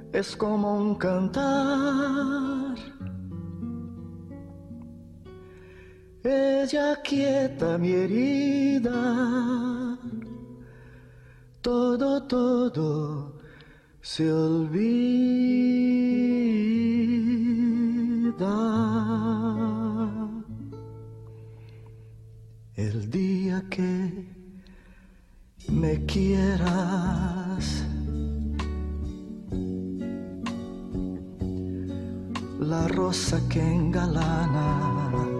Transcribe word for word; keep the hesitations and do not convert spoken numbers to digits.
es como un cantar. Ella quieta mi herida, todo, todo se olvida. El día que me quieras, la rosa que engalana